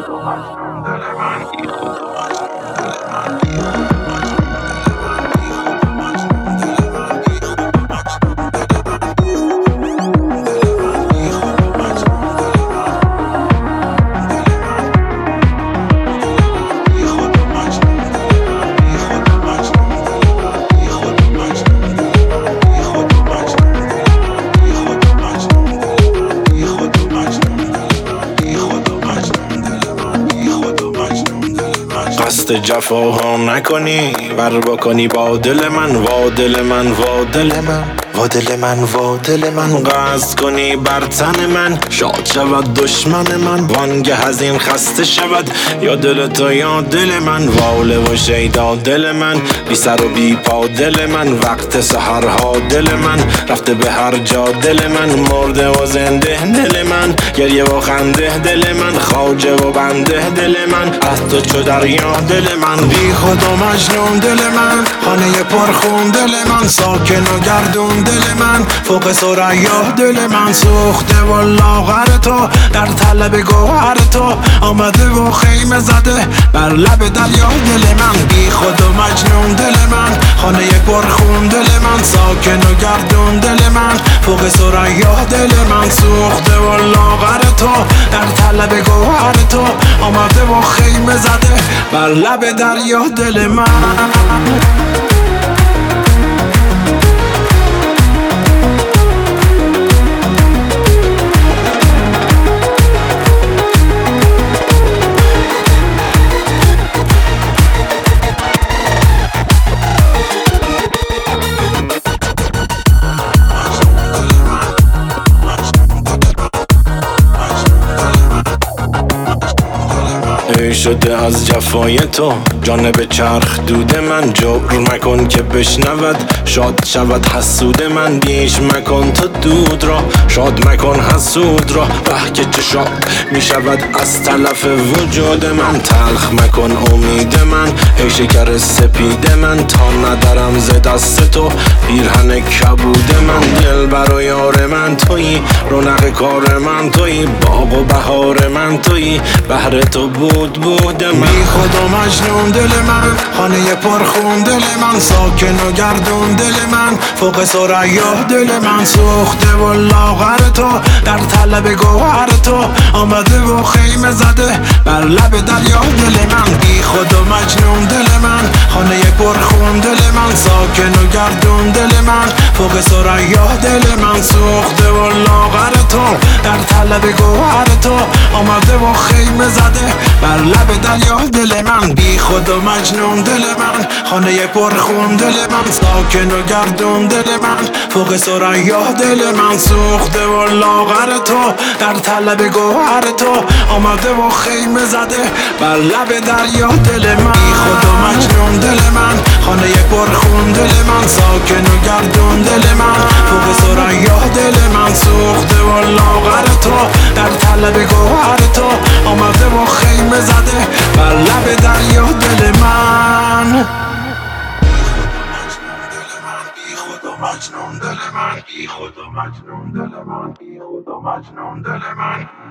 قصد جفاها نکنی ور بکنی با دل من، وا دل من، وا دل من، وا دل من، وا دل من. قصد کنی بر تن من، شاد شود دشمن من، وانگه از این خسته شود یا دل تو یا دل من. واله و شیدا دل من، بی سر و بی پا دل من، وقت سحرها دل من، رفته به هر جا دل من، مرده و زنده دل من، گریه و خنده دل من، خواجه و بنده دل من، از تو چو دریا دل من. بی خود و مجنون دل من، خانه پرخون دل من، ساکن و گردون دل من، فوق ثریا دل من، سوخته و لاغر تو در طلب گوهر تو، آمده و خیمه زده بر لب دریا دل من. بی خود و مجنون دل من، خانه پرخون دل من، ساکن و گردون دل من، فوق ثریا دل من، سوخته و لاغر تو در طلب گوهر تو، آمده و خیمه زده بر لب دریا دل من. ای شده از جفای تو جانب چرخ دود من، جبر مکن که بشنود شاد شود حسود من، بیش مکن تو دود را شاد مکن حسود را، ره که چه شاد می شود از تلف وجود من، تلخ مکن امید من ای شکر سپید من، تا ندارم ز دست تو پیرهن کبود من. دل بر و یار من تویی، رونق کار من تویی، باغ و بهار من تویی، بهر تو بود من. بی خود و مجنون دل من، خانه پرخون دل من، ساکن و گردون دل من، فوق ثریا دل من، سوخته و لاغر تو در طلب گوهر تو، آمده و خیمه زده بر لب دریا دل من. بی خود و مجنون دل من، خانه پرخون دل من، ساکن و گردون دل من، فوق ثریا دل من، سوخته و لاغر تو در طلب گوهر تو، آمده و خیمه زده بر لب دریا دل من. بی خود و مجنون دل من، خانه پرخون دل من، ساکن و گردون دل من، فوق ثریا دل من، سوخته و لاغر تو در طلب گوهر تو، آمده و خیمه زده بر لب دریا دل من. بی خود و مجنون دل من، خانه پرخون دل من، ساکن و گردون دل من، فوق ثریا دل من، سوخته و لاغر تو در طلب گوهر تو، آمده و خیمه زده بر لب دریا دل من. بی خود و مجنون دل من، بی خود و مجنون دل من، بی خود و مجنون دل من.